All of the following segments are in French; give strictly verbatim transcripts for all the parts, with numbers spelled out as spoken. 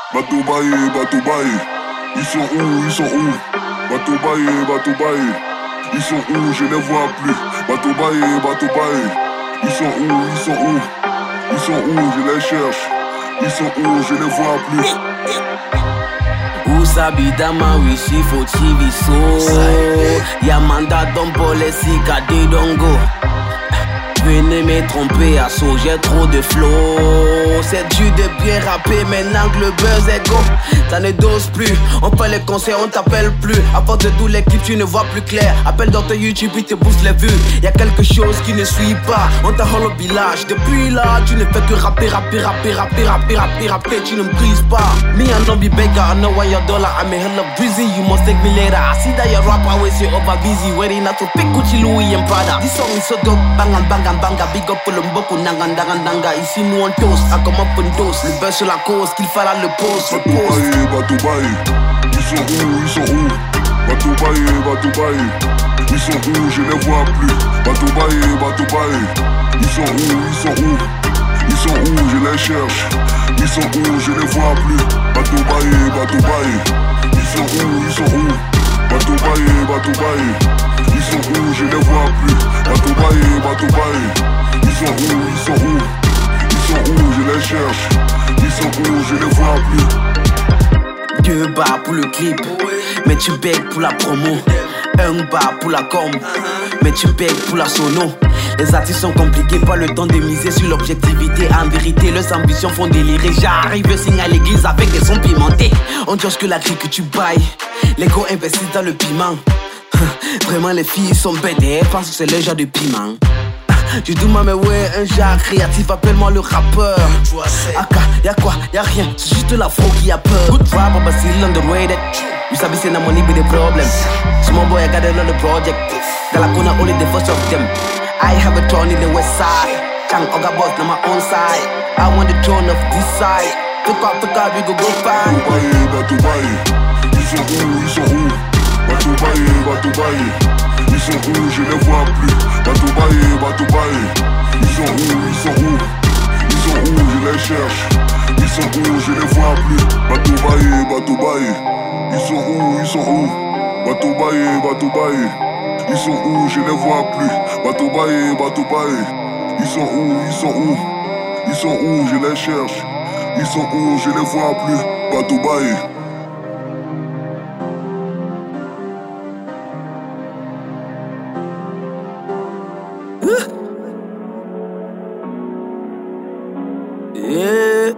Bateau baillé, bateau baillé. Ils sont où, ils sont où? Bateau baillé, bateau baillé. Ils sont où, je les vois plus. Bateau baillé, bateau baillé. Ils sont où, ils sont où? Ils sont où, je les cherche. Ils sont où, je les vois plus. Usabidama wishi for chiviso. Yamanda dompole sika de dongo. Venez me tromper à saut, j'ai trop de flow. C'est dur de bien rapper, maintenant que le buzz est go. Ça ne dose plus, on fait les concerts, on t'appelle plus. À force de tout l'équipe, tu ne vois plus clair. Appelle dans ton YouTube, il te booste les vues. Y'a quelque chose qui ne suit pas, on t'a au village. Depuis là, tu ne fais que rapper, rapper, rapper, rapper, rapper, rapper, rapper. Tu ne me brises pas. Me and don't be beggar, I know why your dollar. I'm a hell of busy, you must take me later. I see that your rap always you're over busy. Waiting out to pick Gucci, Louis and Prada. This song is so dope, bang and bang. Banga, big up pour le mboko, nanga, nanga, nanga. Ici nous on toast, à comme up on dose. Le buzz sur la cause, qu'il fallait le pause. Bateau baillé, bateau baillé. Ils sont où, ils sont où? Bateau baillé, bateau baillé. Ils sont où, je les vois plus. Bateau baillé, bateau baillé. Ils sont où, ils sont où? Ils sont où, je les cherche. Ils sont où, je les vois plus. Bateau baillé, bateau baillé. Ils sont où, ils sont où? Bateau baillé, bateau baillé. Ils sont où, je les vois plus. Bateau baillé, bateau baillé. Ils sont où, ils sont où? Ils sont où, je les cherche. Ils sont où, je les vois plus. Deux bars pour le clip, mais tu begs pour la promo. Un bar pour la com, mais tu begs pour la sono. Les artistes sont compliqués, pas le temps de miser sur l'objectivité. En vérité, leurs ambitions font délirer. J'arrive, signe à l'église avec des sons pimentés. On dirait que la grille que tu bailles. L'ego investit dans le piment. Vraiment les filles sont bêtes et elles pensent que c'est le genre de piment. Tu dis moi mais ouais, un genre créatif, appelle-moi le rappeur. Aka, y'a quoi, y'a rien, c'est juste la faux qui a peur. Good rap, but still underrated. You sabi say na money be the problem. Small boy, I got a lot of project. Galakuna only the first of them. I have a throne in the west side. Kang Oga boss na my own side. I want the throne of this side. Pick up, pick up, we go go far. Bateau baillé, bateau baillé. Ils sont où, ils sont où? Bateau baillé, bateau baillé. Ils sont où, je les vois plus. Bateau baillé, bateau baillé. Ils sont où, ils sont où? Ils sont où, je les cherche. Ils sont où, je les vois plus. Bateau baillé, bateau baillé. Ils sont où, ils sont où? Bateau baillé, bateau baillé. Ils sont où, je les vois plus. Bateau baillé, bateau baillé. Ils sont où, ils sont où? Ils sont où, je les cherche. Ils sont où, je les vois plus. Bateau baillé. Yeah.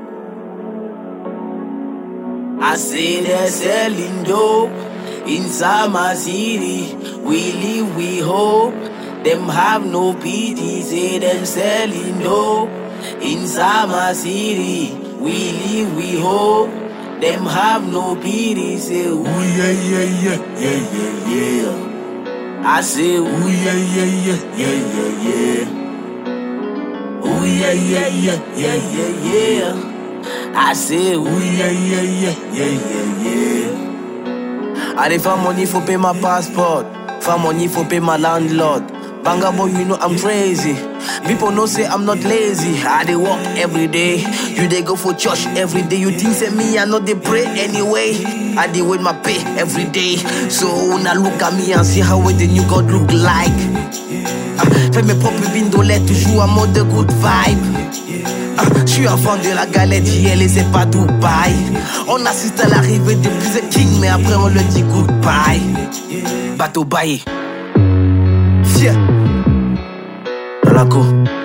I say they're selling dope inside my city. We live, we hope. Them have no pity. Say them selling dope inside my city. We live, we hope. Them have no pity. Say ooh yeah yeah yeah yeah yeah yeah. I say ooh yeah yeah yeah yeah yeah yeah. Ooh yeah yeah yeah yeah yeah yeah. I say ooh yeah yeah yeah yeah yeah yeah. I dey find money for pay my passport, find money for pay my landlord. Banga boy, you know I'm crazy. People know say I'm not lazy. I dey work every day. You dey go for church every day. You think say me I not dey pray anyway. I dey wait my pay every day. So now look at me and see how the new God look like. Fais mes propres bindolettes, toujours en mode de good vibe. Je suis enfant de la galette, elle et c'est pas Dubaï. On assiste à l'arrivée de plus king, mais après on le dit goodbye. Bateau baillé. Fier. Dans la cour.